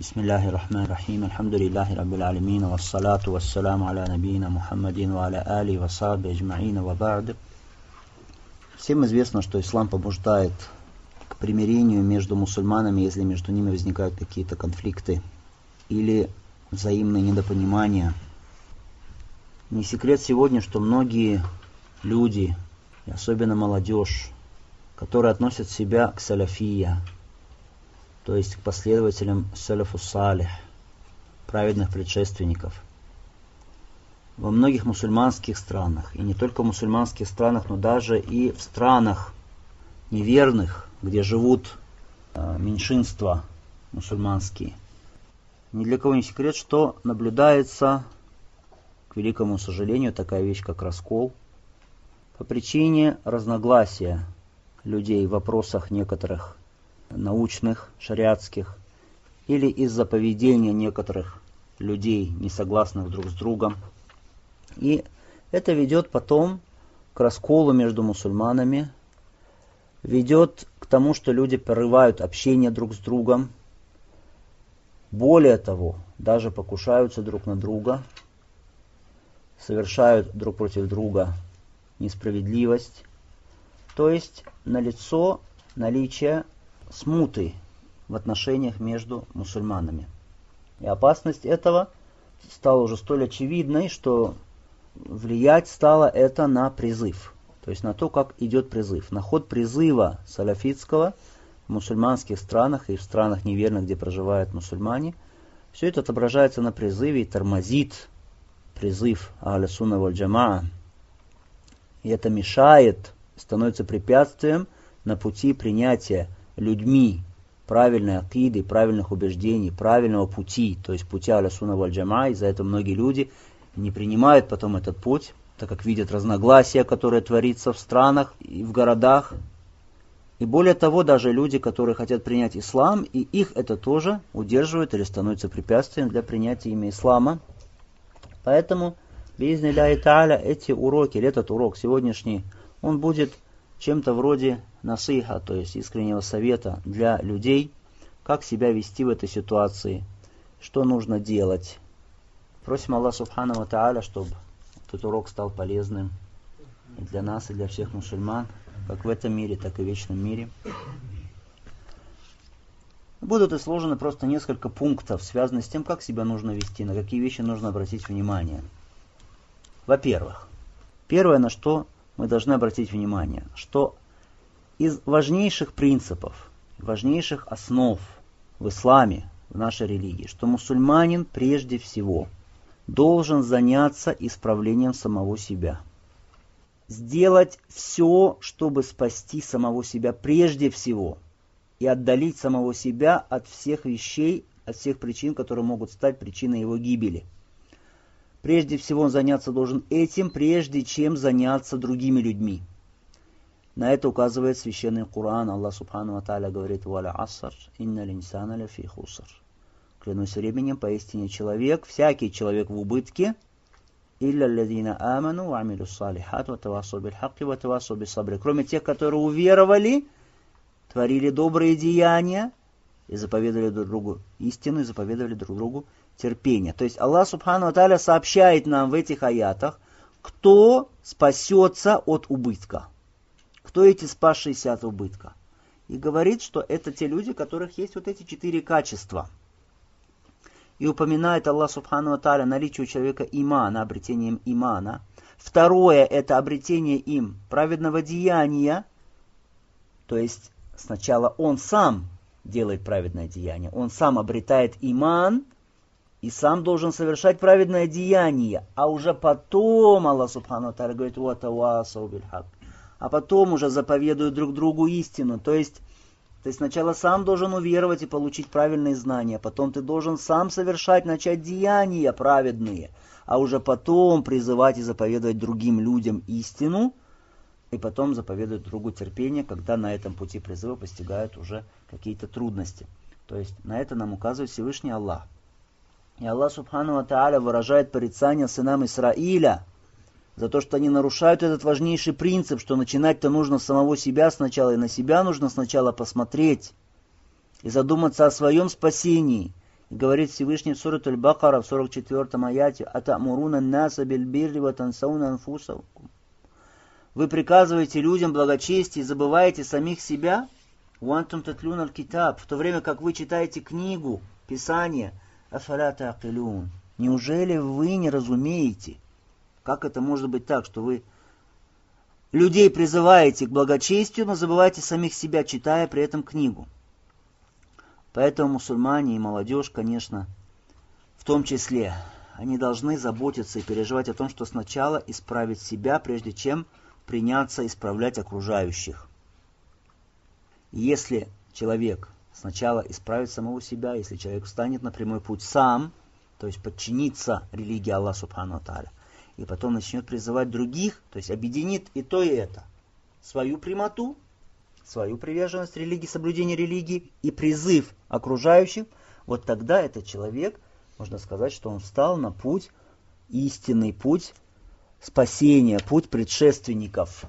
Бисмиллахи рахмани рахим, альхамдулиллахи раббил алямин, вассалату вассаляму аля набийна Мухаммадин ва аля али ва сахби аджмаина ва ба'д. Всем известно, что ислам побуждает к примирению между мусульманами, если между ними возникают какие-то конфликты или взаимные недопонимания. Не секрет сегодня, что многие люди, и особенно молодежь, которые относят себя к салафия, то есть к последователям салафу салих, праведных предшественников, во многих мусульманских странах, и не только в мусульманских странах, но даже и в странах неверных, где живут меньшинства мусульманские. Ни для кого не секрет, что наблюдается, к великому сожалению, такая вещь, как раскол, по причине разногласия людей в вопросах некоторых научных, шариатских, или из-за поведения некоторых людей, не согласных друг с другом. И это ведет потом к расколу между мусульманами, ведет к тому, что люди прерывают общение друг с другом. Более того, даже покушаются друг на друга, совершают друг против друга несправедливость. То есть налицо наличие смуты в отношениях между мусульманами. И опасность этого стала уже столь очевидной, что влиять стало это на призыв. То есть на то, как идет призыв. На ход призыва салафитского в мусульманских странах и в странах неверных, где проживают мусульмане. Все это отображается на призыве и тормозит призыв Ахля Сунна валь Джамаа. И это мешает, становится препятствием на пути принятия людьми правильной акиды, правильных убеждений, правильного пути, то есть пути Ахля Сунна валь Джамаа. И за это многие люди не принимают потом этот путь, так как видят разногласия, которые творятся в странах и в городах. И более того, даже люди, которые хотят принять ислам, и их это тоже удерживает или становится препятствием для принятия ими ислама. Поэтому, биизнилляхи тааля, эти уроки, или этот урок сегодняшний, он будет чем-то вроде насиха, то есть искреннего совета для людей, как себя вести в этой ситуации, что нужно делать. Просим Аллаха Субхану ва Тааля, чтобы этот урок стал полезным и для нас, и для всех мусульман, как в этом мире, так и в вечном мире. Будут изложены просто несколько пунктов, связанных с тем, как себя нужно вести, на какие вещи нужно обратить внимание. Во-первых, первое, на что мы должны обратить внимание, что из важнейших принципов, важнейших основ в исламе, в нашей религии, что мусульманин прежде всего должен заняться исправлением самого себя. Сделать все, чтобы спасти самого себя прежде всего и отдалить самого себя от всех вещей, от всех причин, которые могут стать причиной его гибели. Прежде всего он заняться должен этим, прежде чем заняться другими людьми. На это указывает священный Коран. Аллах Субхану ва Тааля говорит: «Валя аср, инна линсана лафи хуср». Клянусь временем, поистине человек, всякий человек в убытке. «Илля аллазина аману ва амилю салихат ва тавассау биль хакки ва тавассау бис сабри». Кроме тех, которые уверовали, творили добрые деяния и заповедовали друг другу истину, и заповедовали друг другу терпение. То есть Аллах Субхану ва Тааля сообщает нам в этих аятах, кто спасется от убытка. Кто эти спасшиеся от убытка? И говорит, что это те люди, у которых есть вот эти 4 качества. И упоминает Аллах Субхану ва Тааля наличие у человека имана, обретением имана. Второе – это обретение им праведного деяния. То есть сначала он сам делает праведное деяние, он сам обретает иман и сам должен совершать праведное деяние. А уже потом Аллах Субхану ва Тааля говорит: «Ва тавассау биль хакк». А потом уже заповедуют друг другу истину. То есть ты сначала сам должен уверовать и получить правильные знания, потом ты должен сам начать деяния праведные, а уже потом призывать и заповедовать другим людям истину, и потом заповедовать другу терпение, когда на этом пути призыва постигают уже какие-то трудности. То есть на это нам указывает Всевышний Аллах. И Аллах Субхану ва Тааля выражает порицание сынам Исраиля за то, что они нарушают этот важнейший принцип, что начинать-то нужно с самого себя сначала, и на себя нужно сначала посмотреть, и задуматься о своем спасении, и говорит Всевышний в суре Аль-Бакара в 44-м аяте: «Атамуруна наса биль-бирри ва тансауна анфусакум». Вы приказываете людям благочестие и забываете самих себя? «Уантум татлюна аль-китаб», в то время как вы читаете книгу, Писание. «Афаля та'акилун». Неужели вы не разумеете? Как это может быть так, что вы людей призываете к благочестию, но забываете самих себя, читая при этом книгу? Поэтому мусульмане и молодежь, конечно, в том числе, они должны заботиться и переживать о том, что сначала исправить себя, прежде чем приняться исправлять окружающих. И если человек сначала исправит самого себя, если человек встанет на прямой путь сам, то есть подчинится религии Аллаха Субхану ва Тааля, и потом начнет призывать других, то есть объединит и то, и это, свою прямоту, свою приверженность религии, соблюдение религии и призыв окружающих, вот тогда этот человек, можно сказать, что он встал на путь, истинный путь спасения, путь предшественников.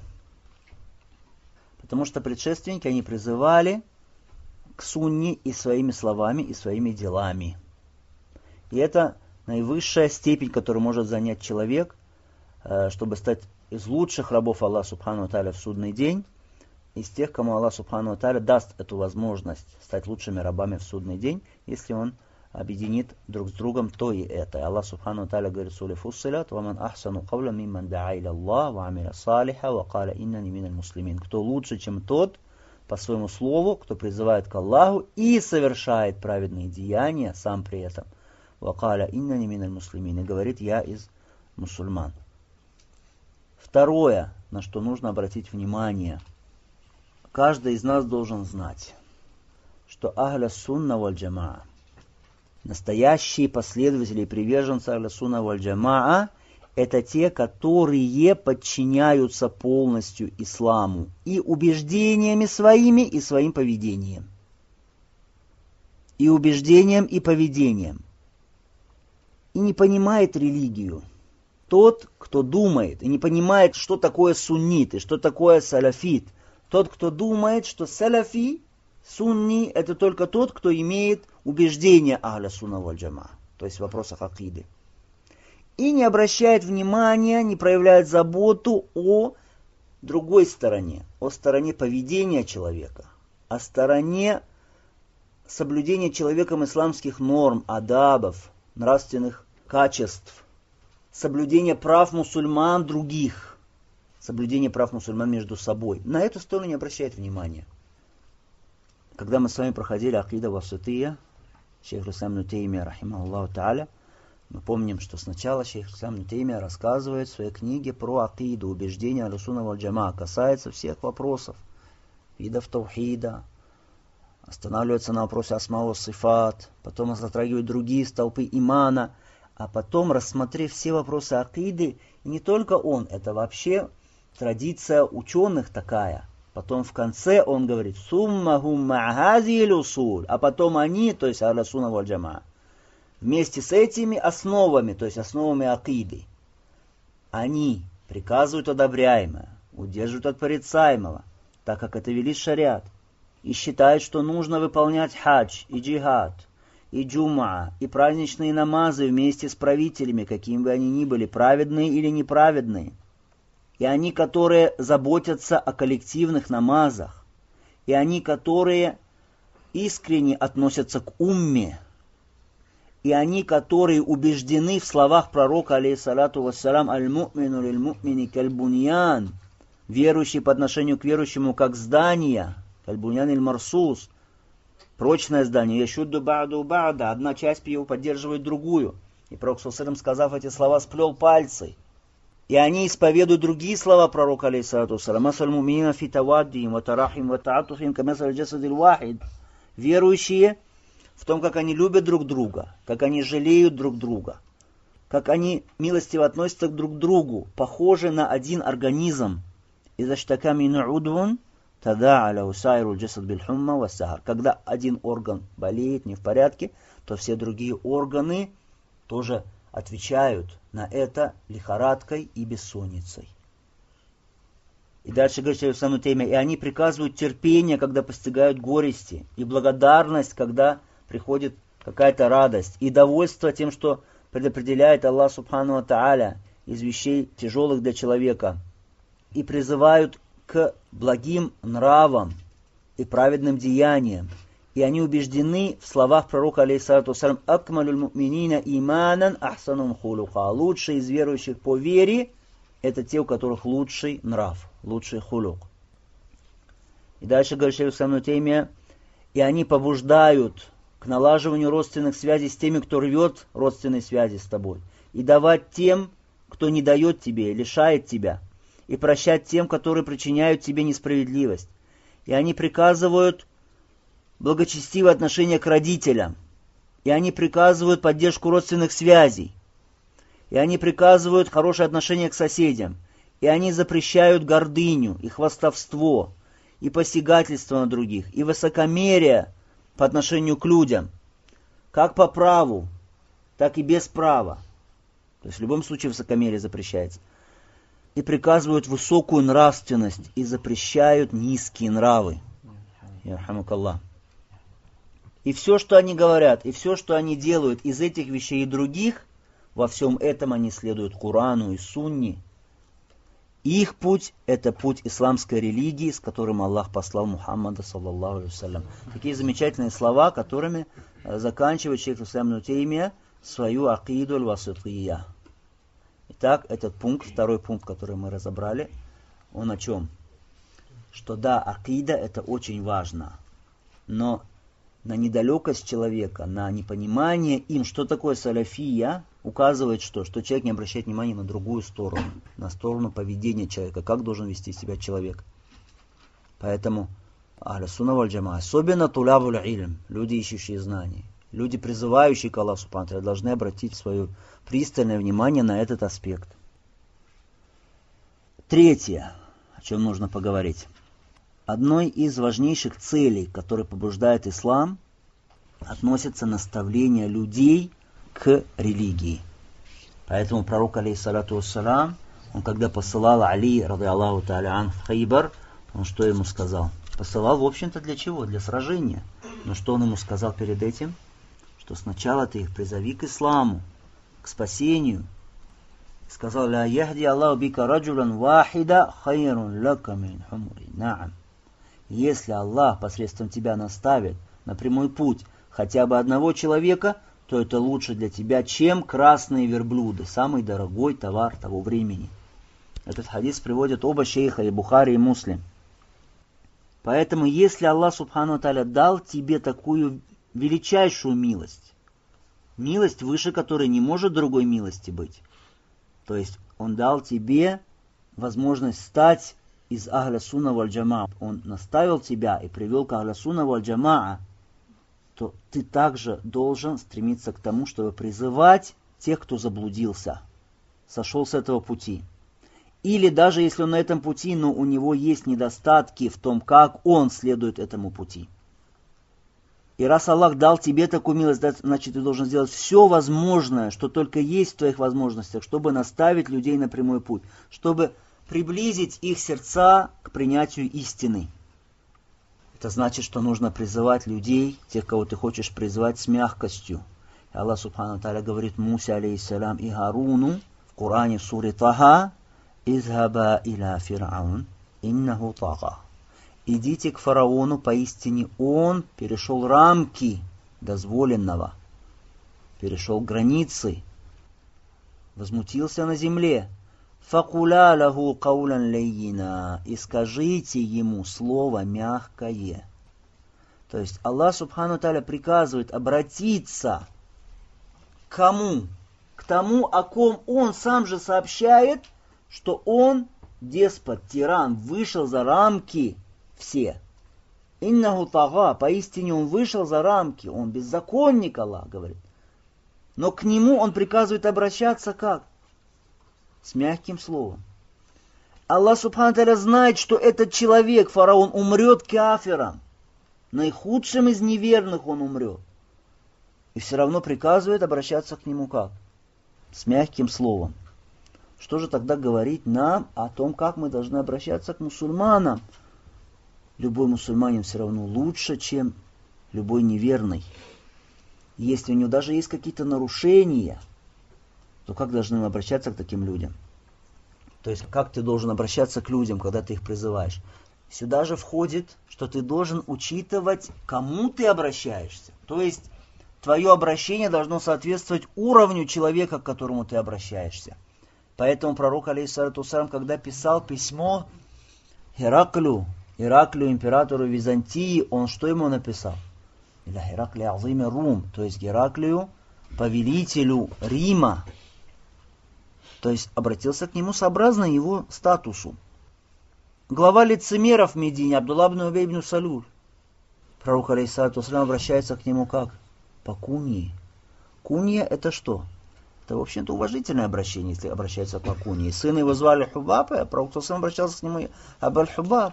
Потому что предшественники, они призывали к сунне и своими словами, и своими делами. И это наивысшая степень, которую может занять человек, чтобы стать из лучших рабов Аллаха Субхану ва Тааля в судный день, из тех, кому Аллах Субхану ва Тааля даст эту возможность стать лучшими рабами в судный день, если он объединит друг с другом то и это. И Аллах Субхану ва Тааля говорит в суре Фуссилат: «Ваман ахсану кавла мимман да'a иля Аллах ва амиля салиха ва каля иннани миналь муслимин». Кто лучше, чем тот, по своему слову, кто призывает к Аллаху и совершает праведные деяния, сам при этом. «Ва каля иннани миналь муслимин», и говорит: «Я из мусульман». Второе, на что нужно обратить внимание. Каждый из нас должен знать, что ахля сунна валь джамаа, настоящие последователи и приверженцы ахля сунна валь джамаа, это те, которые подчиняются полностью исламу и убеждениями своими, и своим поведением. И убеждением, и поведением. И не понимает религию тот, кто думает, и не понимает, что такое суннит, и что такое салафит. Тот, кто думает, что салафи, сунни, это только тот, кто имеет убеждение ахля сунна валь джамаа, то есть в вопросах акиды. И не обращает внимания, не проявляет заботу о другой стороне, о стороне поведения человека, о стороне соблюдения человеком исламских норм, адабов, нравственных качеств, соблюдения прав мусульман других, соблюдение прав мусульман между собой. На эту сторону не обращает внимания. Когда мы с вами проходили акида васития, шейх Ислам ибн Теймия, рахимахуллаху тааля, мы помним, что сначала шейх Ислам ибн Теймия рассказывает в своей книге про акиду, убеждения ахля сунна валь джамаа, касается всех вопросов, видов таухида, останавливается на вопросе асма ва сифат, потом затрагивает другие столпы имана, а потом, рассмотрев все вопросы акиды, и не только он, это вообще традиция ученых такая. Потом в конце он говорит: «Суммахум ма'хазиль усуль», а потом они, то есть ахля сунна валь джамаа, вместе с этими основами, то есть основами акиды, они приказывают одобряемое, удерживают от порицаемого, так как это велит шариат, и считают, что нужно выполнять хадж и джихад, и джумаа, и праздничные намазы вместе с правителями, какими бы они ни были, праведные или неправедные. И они, которые заботятся о коллективных намазах, и они, которые искренне относятся к умме, и они, которые убеждены в словах пророка, алейхиссалату вассалям: «Аль-му'мину лиль-му'мини каль-буньян», верующий по отношению к верующему как здание, каль-буньян иль-марсус, прочное здание, яшудду ба'ду ба'да, одна часть его поддерживает другую. И пророк, сказав эти слова, сплел пальцы. И они исповедуют другие слова пророка, алейхиссалату вассалям: «Масаль муминина фи таваддихим ва тарахим ва та'атуфим камасаль джасадиль вахид». Верующие в том, как они любят друг друга, как они жалеют друг друга, как они милостиво относятся друг к другу, похожи на один организм. «Иза штака мину удвун тада аля усайру джасад биль хумма ва сахар». Когда один орган болеет, не в порядке, то все другие органы тоже отвечают на это лихорадкой и бессонницей. И дальше говорит шейх Ислам ибн Теймия: и они приказывают терпение, когда постигают горести, и благодарность, когда приходит какая-то радость и довольство тем, что предопределяет Аллах Субхану ва Тааля из вещей тяжелых для человека, и призывают к благим нравам и праведным деяниям. И они убеждены в словах пророка, алейхиссалату вассалям, «Акмалюль му'минина иманан ахсанум хулуха». Лучшие из верующих по вере – это те, у которых лучший нрав, лучший хулук. И дальше говорит шейх ибн Таймия, и они побуждают к налаживанию родственных связей с теми, кто рвет родственные связи с тобой, и давать тем, кто не дает тебе, лишает тебя, и прощать тем, которые причиняют тебе несправедливость. И они приказывают благочестивое отношение к родителям, и они приказывают поддержку родственных связей, и они приказывают хорошее отношение к соседям, и они запрещают гордыню и хвастовство, и посягательство на других, и высокомерие по отношению к людям, как по праву, так и без права. То есть в любом случае высокомерие запрещается. И приказывают высокую нравственность, и запрещают низкие нравы. Ярхамукаллах. И все, что они говорят, и все, что они делают из этих вещей и других, во всем этом они следуют Корану и Сунне. Их путь – это путь исламской религии, с которым Аллах послал Мухаммада, саллаллаху алейхи вассалям. Такие замечательные слова, которыми заканчивает шейх ибн ибн Таймия свою акиду аль-васития. Итак, этот пункт, второй пункт, который мы разобрали, он о чем? Что да, акида – это очень важно, но на недалекость человека, на непонимание им, что такое салафия, указывает что? Что человек не обращает внимания на другую сторону, на сторону поведения человека, как должен вести себя человек. Поэтому ахлю сунна валь джамаа, особенно тулябуль илм, люди, ищущие знаний, люди, призывающие к Аллаху субхану ва тааля, должны обратить свое пристальное внимание на этот аспект. Третье, о чем нужно поговорить. Одной из важнейших целей, которые побуждает ислам, относится наставление людей к религии. Поэтому пророк, алейхиссалату вассалам, он когда посылал Али, рады Аллаху тааля ан, в Хайбар, он что ему сказал? Посылал, в общем-то, для чего? Для сражения. Но что он ему сказал перед этим? Что сначала ты их призови к исламу, к спасению. Сказал: «Ля яхди Аллаху бика раджулан вахида хайрун лака мин хумури наам». Если Аллах посредством тебя наставит на прямой путь хотя бы одного человека, то это лучше для тебя, чем красные верблюды, самый дорогой товар того времени. Этот хадис приводят оба шейха, и Бухари, и Муслим. Поэтому, если Аллах Субхану ва Тааля дал тебе такую величайшую милость, милость, выше которой не может другой милости быть, то есть Он дал тебе возможность стать из ахля сунна валь джамаа, Он наставил тебя и привел к ахля сунна валь джамаа, то ты также должен стремиться к тому, чтобы призывать тех, кто заблудился, сошел с этого пути. Или даже если он на этом пути, но у него есть недостатки в том, как он следует этому пути. И раз Аллах дал тебе такую милость, значит, ты должен сделать все возможное, что только есть в твоих возможностях, чтобы наставить людей на прямой путь, чтобы приблизить их сердца к принятию истины. Это значит, что нужно призывать людей, тех, кого ты хочешь призывать, с мягкостью. И Аллах Субхану ва Тааля говорит Мусе, алейхиссалям, и Харуну в Коране в суре Таха: «Изхаба иля фир'аун, иннаху тага». Идите к фараону, поистине он перешел рамки дозволенного, перешел границы, возмутился на земле. «Факуля лаху каулян лейина», и скажите ему слово мягкое. То есть Аллах Субхану ва Тааля приказывает обратиться к кому? К тому, о ком он сам же сообщает, что он, деспот, тиран, вышел за рамки все. «Иннаху тага», поистине он вышел за рамки, он беззаконник, Аллах говорит. Но к нему он приказывает обращаться как? С мягким словом. Аллах Субхану ва Тааля знает, что этот человек, фараон, умрет кафиром. Наихудшим из неверных он умрет. И все равно приказывает обращаться к нему как? С мягким словом. Что же тогда говорить нам о том, как мы должны обращаться к мусульманам? Любой мусульманин все равно лучше, чем любой неверный. Если у него даже есть какие-то нарушения, то как должны мы обращаться к таким людям? То есть как ты должен обращаться к людям, когда ты их призываешь? Сюда же входит, что ты должен учитывать, кому ты обращаешься. То есть твое обращение должно соответствовать уровню человека, к которому ты обращаешься. Поэтому пророк, алейхиссалату вассалям, когда писал письмо Ираклю, императору Византии, он что ему написал? Иля Иракли азиме Рум, то есть Гераклию, повелителю Рима. То есть обратился к нему сообразно его статусу. Глава лицемеров в Медине, Абдулла ибн Убей ибн Салуль. Пророк, алейхиссалату вассалям, обращается к нему как? По куньи. Кунья это что? Это, в общем-то, уважительное обращение, если обращается по куньи. Сына его звали Хубаб, а пророк обращался к нему Абаль-Хубаб.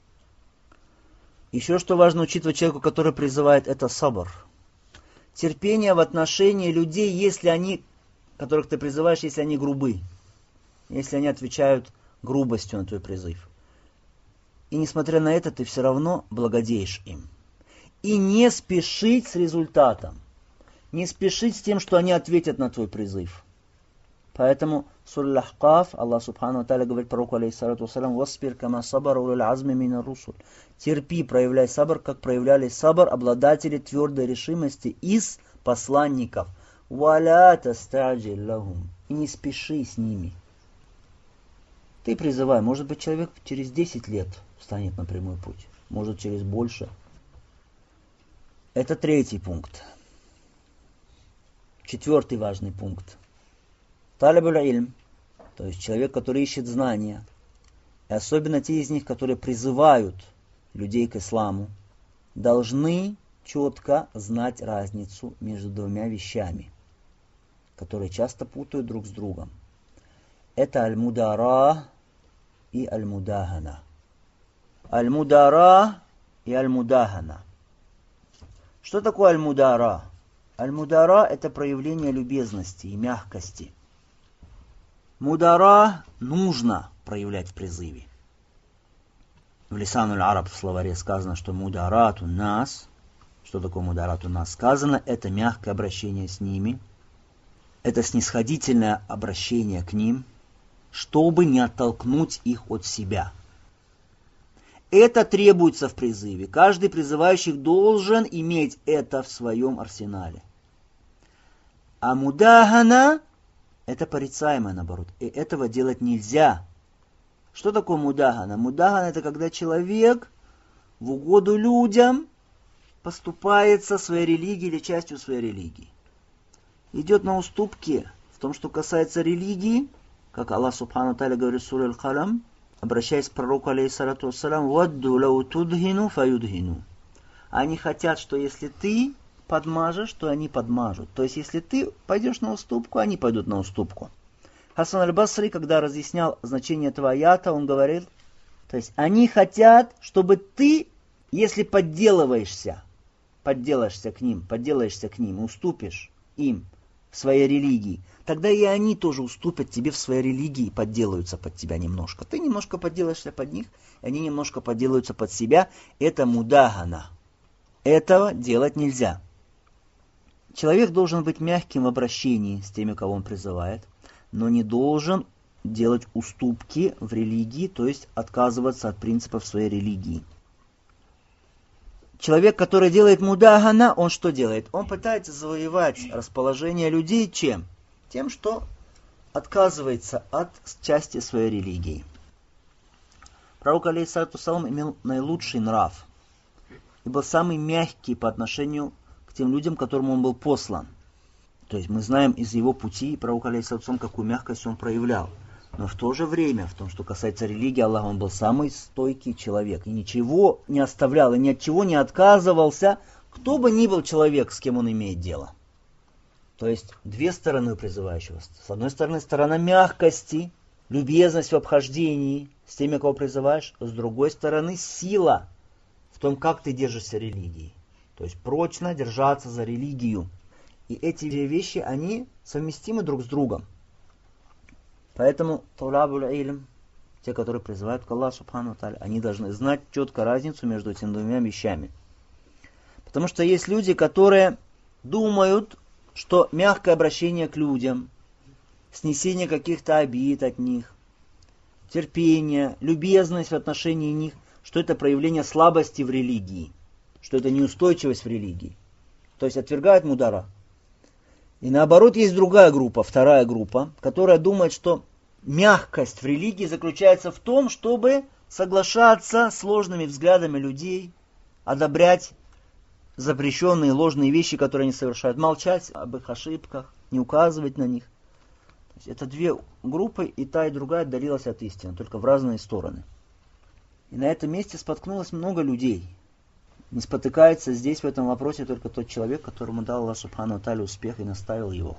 Еще что важно учитывать человеку, который призывает, это сабр. Терпение в отношении людей, если они, которых ты призываешь, если они грубы. Если они отвечают грубостью на твой призыв. И несмотря на это, ты все равно благодеешь им. И не спешить с результатом. Не спешить с тем, что они ответят на твой призыв. Поэтому в суре Аль-Ахкаф Аллах Субхану ва Тааля говорит пророку, алейхиссалату вассалям: «Васпир кама сабар улул азми мина русуль». Терпи, проявляй сабр, как проявляли сабр обладатели твердой решимости из посланников. «Валя тастаджил лахум». И не спеши с ними. Ты призывай, может быть, человек через 10 лет встанет на прямой путь, может, через больше. Это третий пункт. Четвертый важный пункт. Талибуль ильм, то есть человек, который ищет знания, и особенно те из них, которые призывают людей к исламу, должны четко знать разницу между двумя вещами, которые часто путают друг с другом. Это аль-мудара и аль-мудахана. Аль-мудара и аль-мудахана. Что такое аль-мудара? Аль-мудара – это проявление любезности и мягкости. Мудара нужно проявлять в призыве. В Лисануль Араб в словаре сказано, что мударату нас, что такое мударату нас? Сказано, это мягкое обращение с ними, это снисходительное обращение к ним, чтобы не оттолкнуть их от себя. Это требуется в призыве. Каждый призывающий должен иметь это в своем арсенале. А мудахана – это порицаемое, наоборот. И этого делать нельзя. Что такое мудахана? Мудахана – это когда человек в угоду людям поступается своей религией или частью своей религии. Идет на уступки в том, что касается религии, как Аллах Субхану Тааля говорит в суре Аль-Калам, обращаясь к пророку, алейхиссалату вассалям: «Вадду лау тудхину фаюдхину». Они хотят, что если ты подмажешь, то они подмажут. То есть, если ты пойдешь на уступку, они пойдут на уступку. Хасан аль-Басри, когда разъяснял значение этого аята, он говорил, то есть, они хотят, чтобы ты, если подделаешься к ним, уступишь им в своей религии, тогда и они тоже уступят тебе в своей религии и подделаются под тебя немножко. Ты немножко подделаешься под них, они немножко подделаются под себя. Это мудахана. Этого делать нельзя. Человек должен быть мягким в обращении с теми, кого он призывает, но не должен делать уступки в религии, то есть отказываться от принципов своей религии. Человек, который делает мудахана, он что делает? Он пытается завоевать расположение людей чем? Тем, что отказывается от части своей религии. Пророк, алейхиссалату вассалам, имел наилучший нрав и был самый мягкий по отношению к тем людям, к которым он был послан. То есть мы знаем из его пути, пророк, алейхиссалату вассалам, какую мягкость он проявлял. Но в то же время, в том, что касается религии Аллаха, он был самый стойкий человек. И ничего не оставлял, и ни от чего не отказывался, кто бы ни был человек, с кем он имеет дело. То есть две стороны у призывающего. С одной стороны, сторона мягкости, любезность в обхождении с теми, кого призываешь. С другой стороны, сила в том, как ты держишься религии. То есть прочно держаться за религию. И эти две вещи, они совместимы друг с другом. Поэтому талабуль ильм, те, которые призывают к Аллаху Субхану Тааля, они должны знать четко разницу между этими двумя вещами. Потому что есть люди, которые думают, что мягкое обращение к людям, снесение каких-то обид от них, терпение, любезность в отношении них, что это проявление слабости в религии, что это неустойчивость в религии. То есть отвергают мудара. И наоборот, есть другая группа, вторая группа, которая думает, что мягкость в религии заключается в том, чтобы соглашаться с сложными взглядами людей, одобрять запрещенные ложные вещи, которые они совершают, молчать об их ошибках, не указывать на них. То есть это две группы, и та, и другая отдалилась от истины, только в разные стороны. И на этом месте споткнулось много людей. Не спотыкается здесь в этом вопросе только тот человек, которому дал Аллах Субхану ва Тааля успех и наставил его.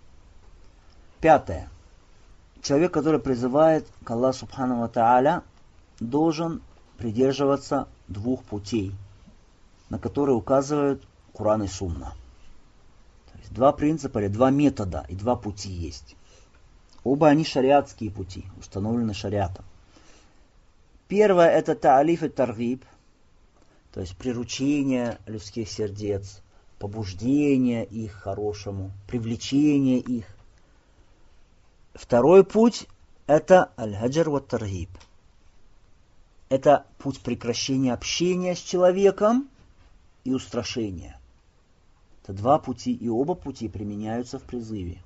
5. Человек, который призывает к Аллаху Субхану ва Тааля, должен придерживаться двух путей, на которые указывают Куран и Сунна. То есть два принципа или два метода и два пути есть. Оба они шариатские пути, установлены шариатом. Первое это та'алиф и таргиб, то есть приручение людских сердец, побуждение их к хорошему, привлечение их. Второй путь это аль-хаджар ва таргиб. Это путь прекращения общения с человеком и устрашения. Это два пути, и оба пути применяются в призыве.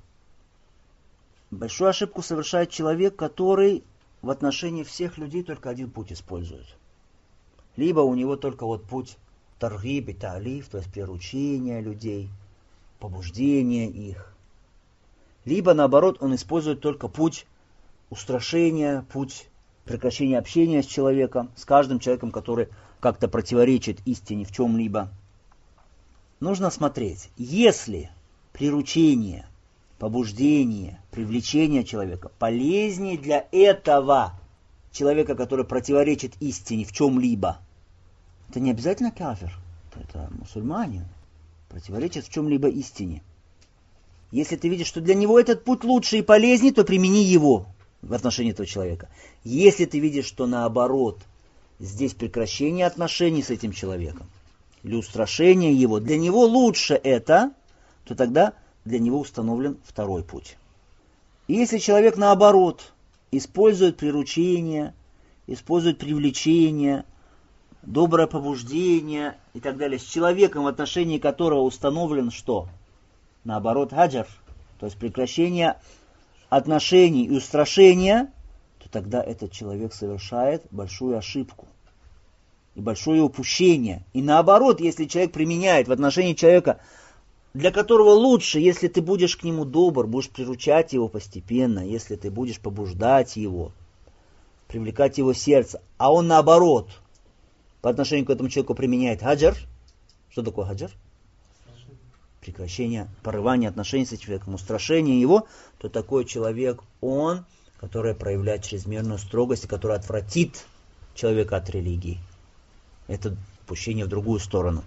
Большую ошибку совершает человек, который в отношении всех людей только один путь использует. Либо у него только вот путь таргиб и та'алиф, то есть приручение людей, побуждение их. Либо наоборот он использует только путь устрашения, путь прекращения общения с человеком, с каждым человеком, который как-то противоречит истине в чем-либо. Нужно смотреть, если приручение, побуждение, привлечение человека полезнее для этого человека, который противоречит истине в чем-либо, это не обязательно кафир, это мусульманин, противоречит в чем-либо истине. Если ты видишь, что для него этот путь лучше и полезнее, то примени его в отношении этого человека. Если ты видишь, что наоборот, здесь прекращение отношений с этим человеком, или устрашение его, для него лучше это, то тогда для него установлен второй путь. И если человек наоборот использует приручение, использует привлечение, доброе побуждение и так далее, с человеком, в отношении которого установлен что? Наоборот, хаджар, то есть прекращение отношений и устрашения, то тогда этот человек совершает большую ошибку и большое упущение. И наоборот, если человек применяет в отношении человека, для которого лучше, если ты будешь к нему добр, будешь приручать его постепенно, если ты будешь побуждать его, привлекать его сердце, а он наоборот по отношению к этому человеку применяет хаджар. Что такое хаджар? Прекращение, порывание отношений с этим человеком, устрашение его, то такой человек, он, который проявляет чрезмерную строгость и который отвратит человека от религии. Это пущение в другую сторону.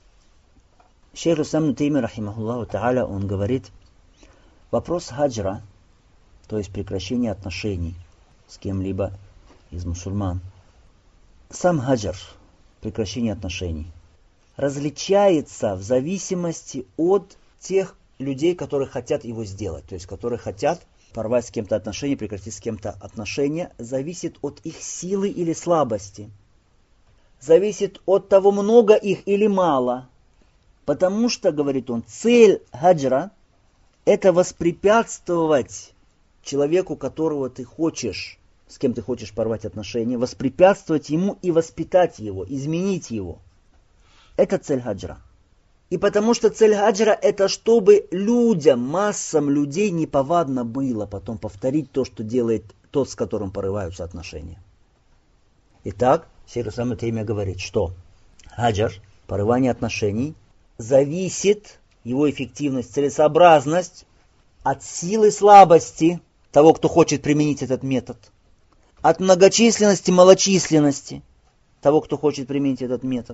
Шейх Ислам ибн Таймия, рахимахуллаху та'аля, он говорит, вопрос хаджра, то есть прекращение отношений с кем-либо из мусульман. Сам хаджр, прекращение отношений, различается в зависимости от тех людей, которые хотят его сделать, то есть которые хотят порвать с кем-то отношения, прекратить с кем-то отношения, зависит от их силы или слабости, зависит от того, много их или мало. Потому что, говорит он, цель хаджра – это воспрепятствовать человеку, которого ты хочешь, с кем ты хочешь порвать отношения, воспрепятствовать ему и воспитать его, изменить его. Это цель хаджра. И потому что цель хаджра – это чтобы людям, массам людей неповадно было потом повторить то, что делает тот, с которым порываются отношения. Итак, Шейх Ислам ибн Таймия говорит, что хаджр, порывание отношений, зависит его эффективность, целесообразность от силы слабости того, кто хочет применить этот метод, от многочисленности, малочисленности того, кто хочет применить этот метод.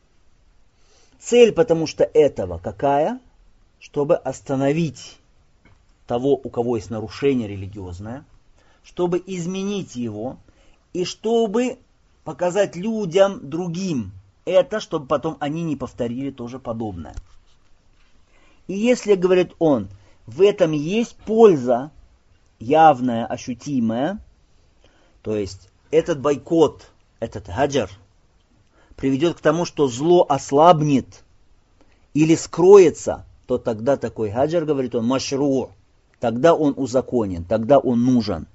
Цель, потому что этого какая? Чтобы остановить того, у кого есть нарушение религиозное, чтобы изменить его и чтобы показать людям, другим, это, чтобы потом они не повторили тоже подобное. И если, говорит он, в этом есть польза, явная, ощутимая, то есть этот бойкот, этот хаджар, приведет к тому, что зло ослабнет или скроется, то тогда такой хаджар, говорит он, машру, тогда он узаконен, тогда он нужен.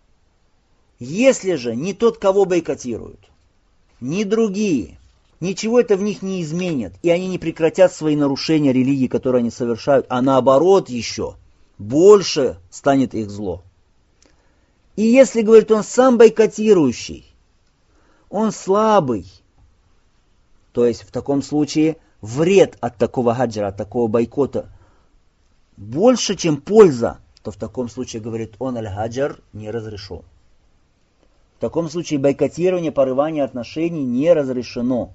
Если же ни тот, кого бойкотируют, ни другие, ничего это в них не изменит, и они не прекратят свои нарушения религии, которые они совершают, а наоборот еще больше станет их зло. И если, говорит он, сам бойкотирующий, он слабый, то есть в таком случае вред от такого хаджара, от такого бойкота больше, чем польза, то в таком случае, говорит он, аль-хаджар не разрешен. В таком случае бойкотирование, порывание отношений не разрешено.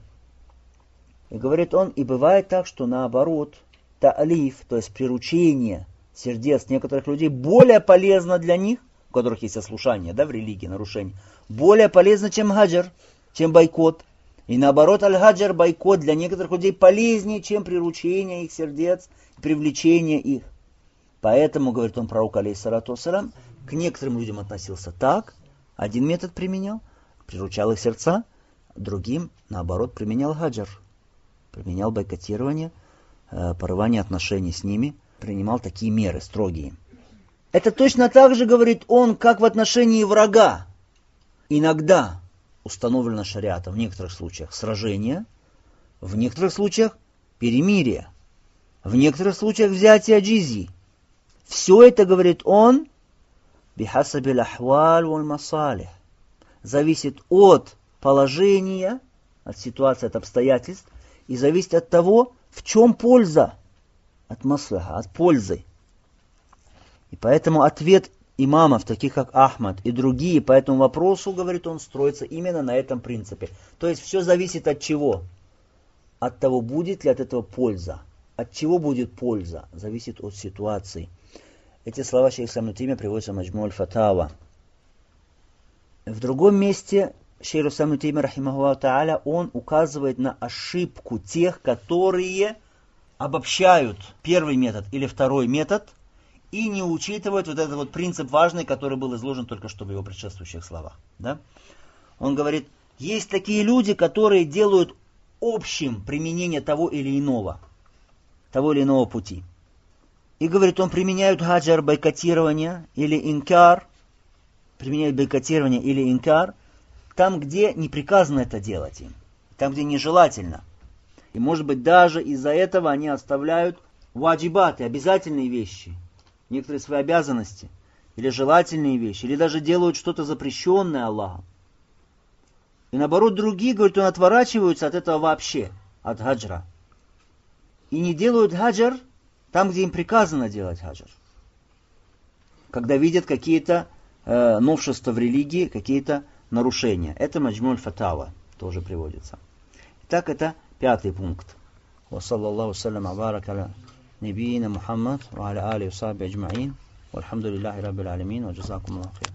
И говорит он, и бывает так, что наоборот, та'лиф, то есть приручение сердец некоторых людей более полезно для них, у которых есть ослушание, да, в религии, нарушение, более полезно, чем хаджар, чем бойкот. И наоборот, аль-хаджар, бойкот для некоторых людей полезнее, чем приручение их сердец, привлечение их. Поэтому, говорит он, пророк, алейхиссалату вассалям, к некоторым людям относился так, один метод применял, приручал их сердца, другим, наоборот, применял хаджар, применял бойкотирование, порывание отношений с ними, принимал такие меры строгие. Это точно так же, говорит он, как в отношении врага. Иногда установлено шариатом, в некоторых случаях сражение, в некоторых случаях перемирие, в некоторых случаях взятие джизьи. Все это, говорит он, бихасабиль ахваль валь масалих, зависит от положения, от ситуации, от обстоятельств, и зависит от того, в чем польза, от маслаха, от пользы. И поэтому ответ имамов, таких как Ахмад и другие, по этому вопросу, говорит он, строится именно на этом принципе. То есть все зависит от чего? От того, будет ли от этого польза. От чего будет польза? Зависит от ситуации. Эти слова шейх ибн Таймия приводятся в Маджму аль-Фатава. В другом месте шейх ибн Таймия, рахимахуллаху тааля, он указывает на ошибку тех, которые обобщают первый метод или второй метод и не учитывают вот этот вот принцип важный, который был изложен только что в его предшествующих словах. Да? Он говорит, есть такие люди, которые делают общим применение того или иного пути. И, говорит, он применяют хаджар, бойкотирование или инкар, применяют бойкотирование или инкар, там, где не приказано это делать им, там, где нежелательно. И, может быть, даже из-за этого они оставляют ваджибаты, обязательные вещи, некоторые свои обязанности, или желательные вещи, или даже делают что-то запрещенное Аллахом. И наоборот, другие, говорит, он, отворачиваются от этого вообще, от хаджра. И не делают хаджар там, где им приказано делать хаджар. Когда видят какие-то новшества в религии, какие-то нарушения. Это Маджму аль-Фатава тоже приводится. Итак, это 5-й пункт. Ва саллаллаху салям абарак аля набийина Мухаммад ва аля али ва сахби аджмаин. Вальхамдулиллахи раббил алямин. Ва джазакум Аллаху хайран.